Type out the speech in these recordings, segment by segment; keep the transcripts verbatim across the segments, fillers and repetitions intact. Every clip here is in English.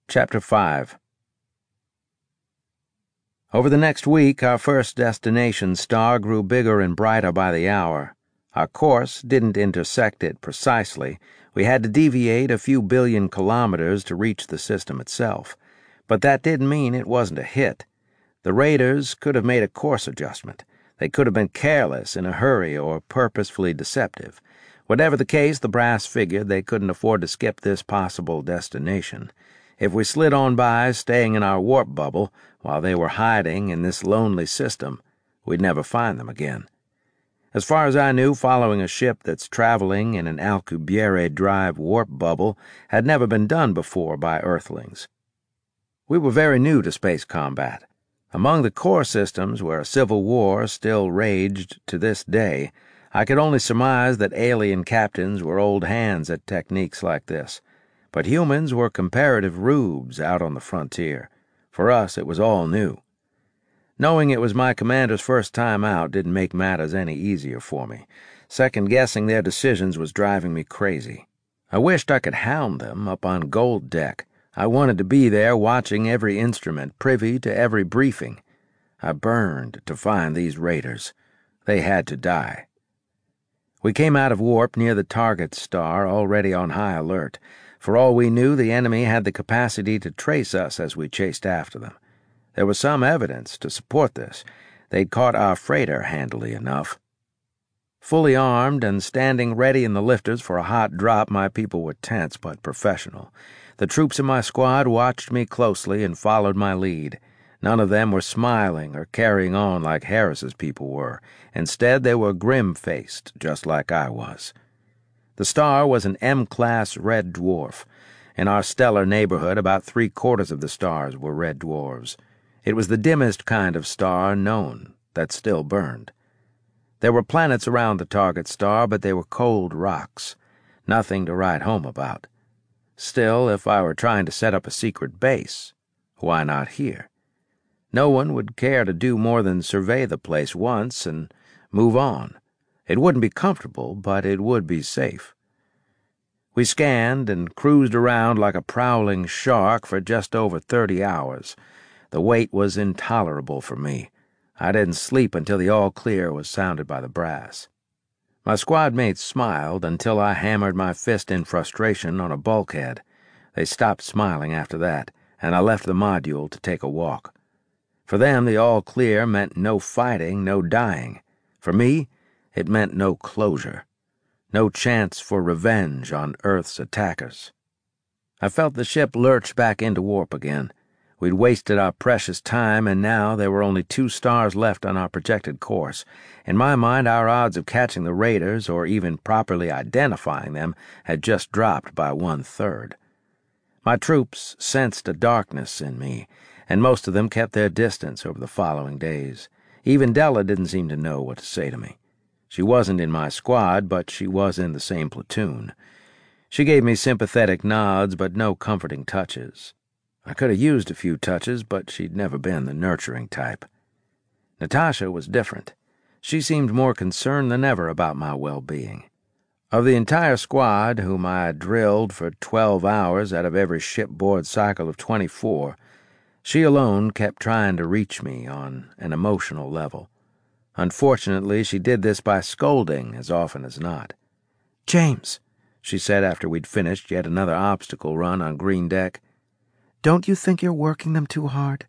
Chapter five. Over the next week, our first destination star grew bigger and brighter by the hour. Our course didn't intersect it precisely. We had to deviate a few billion kilometers to reach the system itself. But that didn't mean it wasn't a hit. The raiders could have made a course adjustment. They could have been careless, in a hurry, or purposefully deceptive. Whatever the case, the brass figured they couldn't afford to skip this possible destination. If we slid on by, staying in our warp bubble, while they were hiding in this lonely system, we'd never find them again. As far as I knew, following a ship that's traveling in an Alcubierre Drive warp bubble had never been done before by Earthlings. We were very new to space combat. Among the core systems where a civil war still raged to this day, I could only surmise that alien captains were old hands at techniques like this. But humans were comparative rubes out on the frontier. For us, it was all new. Knowing it was my commander's first time out didn't make matters any easier for me. Second-guessing their decisions was driving me crazy. I wished I could hound them up on Gold Deck. I wanted to be there watching every instrument, privy to every briefing. I burned to find these raiders. They had to die. We came out of warp near the target star, already on high alert. For all we knew, the enemy had the capacity to trace us as we chased after them. There was some evidence to support this. They'd caught our freighter handily enough. Fully armed and standing ready in the lifters for a hot drop, my people were tense but professional. The troops in my squad watched me closely and followed my lead. None of them were smiling or carrying on like Harris's people were. Instead, they were grim-faced, just like I was. The star was an M-class red dwarf. In our stellar neighborhood, about three-quarters of the stars were red dwarves. It was the dimmest kind of star known that still burned. There were planets around the target star, but they were cold rocks. Nothing to write home about. Still, if I were trying to set up a secret base, why not here? No one would care to do more than survey the place once and move on. It wouldn't be comfortable, but it would be safe. We scanned and cruised around like a prowling shark for just over thirty hours. The wait was intolerable for me. I didn't sleep until the all-clear was sounded by the brass. My squad mates smiled until I hammered my fist in frustration on a bulkhead. They stopped smiling after that, and I left the module to take a walk. For them, the all-clear meant no fighting, no dying. For me, it meant no closure, no chance for revenge on Earth's attackers. I felt the ship lurch back into warp again. We'd wasted our precious time, and now there were only two stars left on our projected course. In my mind, our odds of catching the raiders, or even properly identifying them, had just dropped by one-third. My troops sensed a darkness in me, and most of them kept their distance over the following days. Even Della didn't seem to know what to say to me. She wasn't in my squad, but she was in the same platoon. She gave me sympathetic nods, but no comforting touches. I could have used a few touches, but she'd never been the nurturing type. Natasha was different. She seemed more concerned than ever about my well-being. Of the entire squad, whom I had drilled for twelve hours out of every shipboard cycle of twenty-four, she alone kept trying to reach me on an emotional level. Unfortunately, she did this by scolding as often as not. "James," she said after we'd finished yet another obstacle run on Green Deck, "don't you think you're working them too hard?"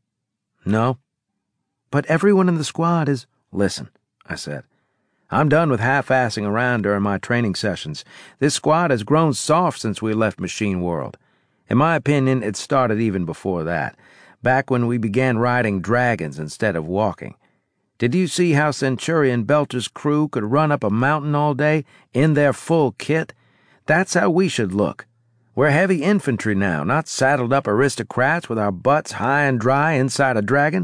"No." "But everyone in the squad is—" "Listen," I said. "I'm done with half-assing around during my training sessions. This squad has grown soft since we left Machine World. In my opinion, it started even before that, back when we began riding dragons instead of walking. Did you see how Centurion Belcher's crew could run up a mountain all day in their full kit? That's how we should look. We're heavy infantry now, not saddled-up aristocrats with our butts high and dry inside a dragon."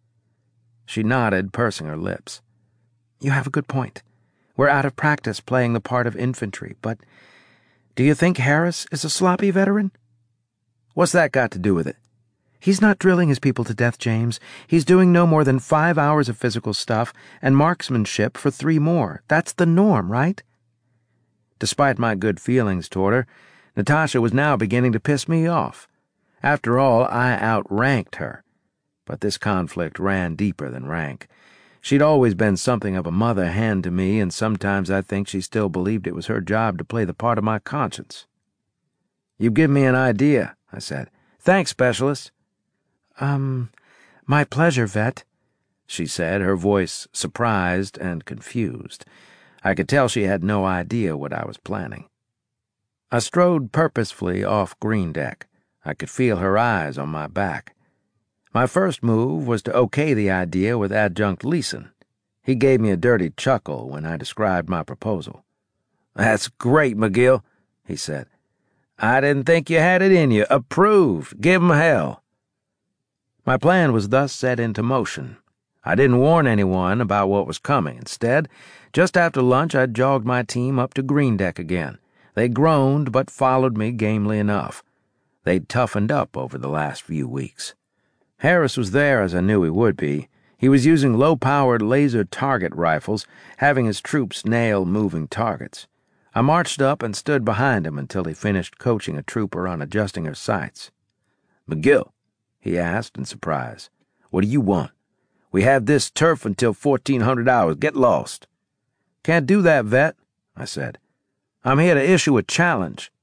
She nodded, pursing her lips. "You have a good point. We're out of practice playing the part of infantry, but do you think Harris is a sloppy veteran?" "What's that got to do with it?" "He's not drilling his people to death, James. He's doing no more than five hours of physical stuff and marksmanship for three more. That's the norm, right?" Despite my good feelings toward her, Natasha was now beginning to piss me off. After all, I outranked her. But this conflict ran deeper than rank. She'd always been something of a mother hen to me, and sometimes I think she still believed it was her job to play the part of my conscience. "You've given me an idea," I said. "Thanks, Specialist." Um, my pleasure, Vet," she said, her voice surprised and confused. I could tell she had no idea what I was planning. I strode purposefully off green deck. I could feel her eyes on my back. My first move was to okay the idea with Adjunct Leeson. He gave me a dirty chuckle when I described my proposal. "That's great, McGill," he said. "I didn't think you had it in you. Approved. Give 'em hell." My plan was thus set into motion. I didn't warn anyone about what was coming. Instead, just after lunch, I jogged my team up to green deck again. They groaned, but followed me gamely enough. They'd toughened up over the last few weeks. Harris was there, as I knew he would be. He was using low-powered laser target rifles, having his troops nail moving targets. I marched up and stood behind him until he finished coaching a trooper on adjusting her sights. "McGill," he asked in surprise, "what do you want? We have this turf until fourteen hundred hours. Get lost." "Can't do that, Vet," I said. "I'm here to issue a challenge."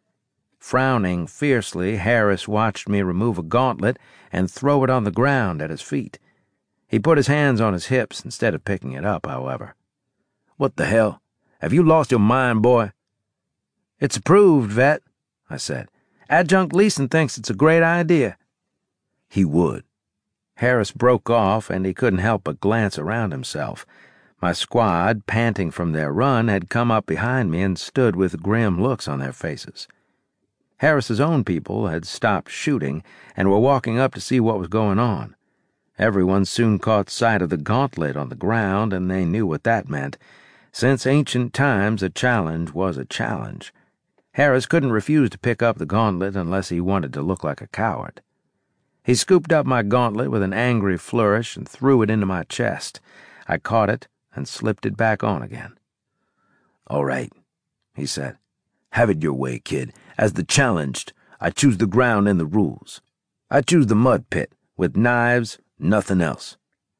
Frowning fiercely, Harris watched me remove a gauntlet and throw it on the ground at his feet. He put his hands on his hips instead of picking it up, however. "What the hell? Have you lost your mind, boy?" "It's approved, Vet," I said. "Adjunct Leeson thinks it's a great idea." "He would." Harris broke off, and he couldn't help but glance around himself. My squad, panting from their run, had come up behind me and stood with grim looks on their faces. Harris's own people had stopped shooting and were walking up to see what was going on. Everyone soon caught sight of the gauntlet on the ground, and they knew what that meant. Since ancient times, a challenge was a challenge. Harris couldn't refuse to pick up the gauntlet unless he wanted to look like a coward. He scooped up my gauntlet with an angry flourish and threw it into my chest. I caught it and slipped it back on again. "All right," he said. "Have it your way, kid. As the challenged, I choose the ground and the rules. I choose the mud pit, with knives, nothing else."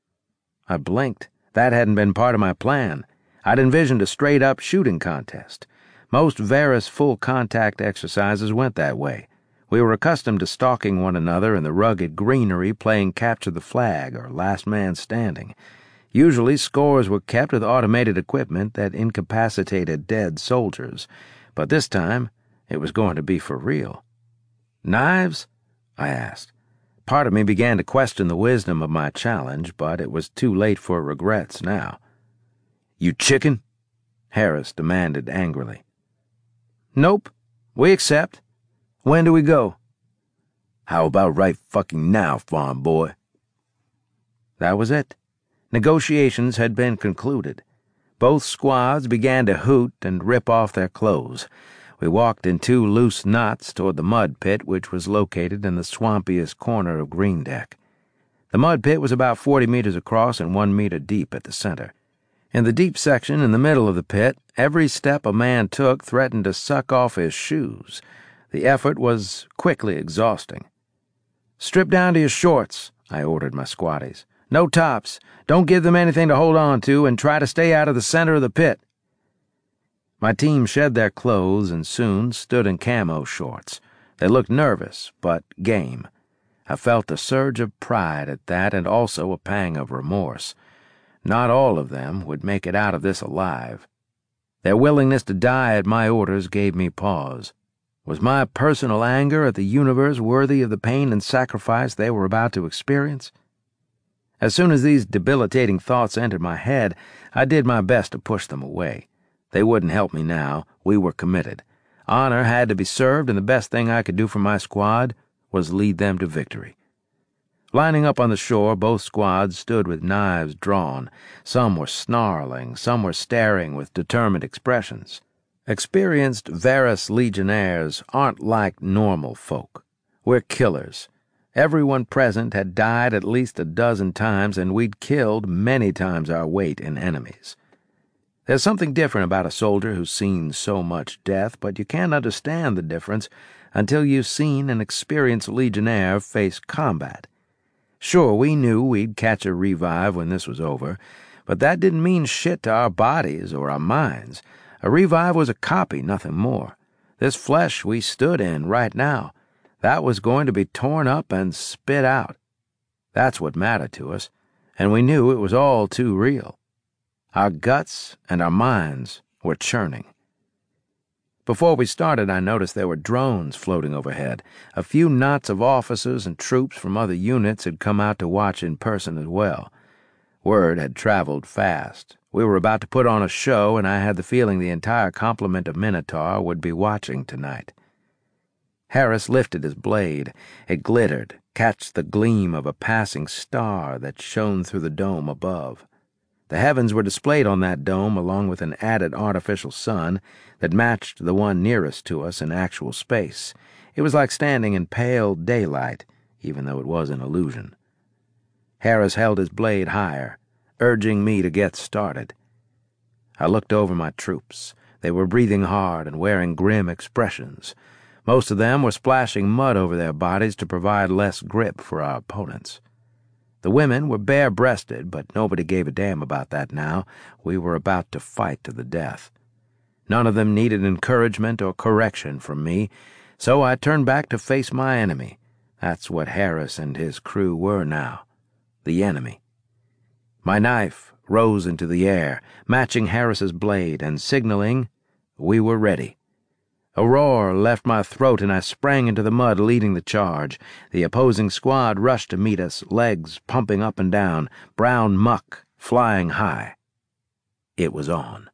I blinked. That hadn't been part of my plan. I'd envisioned a straight-up shooting contest. Most Varus full-contact exercises went that way. We were accustomed to stalking one another in the rugged greenery, playing capture the flag or last man standing. Usually scores were kept with automated equipment that incapacitated dead soldiers, but this time it was going to be for real. "Knives?" I asked. Part of me began to question the wisdom of my challenge, but it was too late for regrets now. "You chicken?" Harris demanded angrily. "Nope. We accept. When do we go?" "How about right fucking now, farm boy?" That was it. Negotiations had been concluded. Both squads began to hoot and rip off their clothes. We walked in two loose knots toward the mud pit, which was located in the swampiest corner of green deck. The mud pit was about forty meters across and one meter deep at the center. In the deep section in the middle of the pit, every step a man took threatened to suck off his shoes. The effort was quickly exhausting. "Strip down to your shorts," I ordered my squatties. "No tops. Don't give them anything to hold on to, and try to stay out of the center of the pit." My team shed their clothes and soon stood in camo shorts. They looked nervous, but game. I felt a surge of pride at that and also a pang of remorse. Not all of them would make it out of this alive. Their willingness to die at my orders gave me pause. Was my personal anger at the universe worthy of the pain and sacrifice they were about to experience? As soon as these debilitating thoughts entered my head, I did my best to push them away. They wouldn't help me now. We were committed. Honor had to be served, and the best thing I could do for my squad was lead them to victory. Lining up on the shore, both squads stood with knives drawn. Some were snarling, some were staring with determined expressions. Experienced Varus legionnaires aren't like normal folk. We're killers. Everyone present had died at least a dozen times, and we'd killed many times our weight in enemies. There's something different about a soldier who's seen so much death, but you can't understand the difference until you've seen an experienced Legionnaire face combat. Sure, we knew we'd catch a revive when this was over, but that didn't mean shit to our bodies or our minds. A revive was a copy, nothing more. This flesh we stood in right now, that was going to be torn up and spit out. That's what mattered to us, and we knew it was all too real. Our guts and our minds were churning. Before we started, I noticed there were drones floating overhead. A few knots of officers and troops from other units had come out to watch in person as well. Word had traveled fast. We were about to put on a show, and I had the feeling the entire complement of Minotaur would be watching tonight. Harris lifted his blade. It glittered, catched the gleam of a passing star that shone through the dome above. The heavens were displayed on that dome along with an added artificial sun that matched the one nearest to us in actual space. It was like standing in pale daylight, even though it was an illusion. Harris held his blade higher, urging me to get started. I looked over my troops. They were breathing hard and wearing grim expressions. Most of them were splashing mud over their bodies to provide less grip for our opponents. The women were bare-breasted, but nobody gave a damn about that now. We were about to fight to the death. None of them needed encouragement or correction from me, so I turned back to face my enemy. That's what Harris and his crew were now. The enemy. My knife rose into the air, matching Harris's blade and signaling we were ready. A roar left my throat, and I sprang into the mud, leading the charge. The opposing squad rushed to meet us, legs pumping up and down, brown muck flying high. It was on.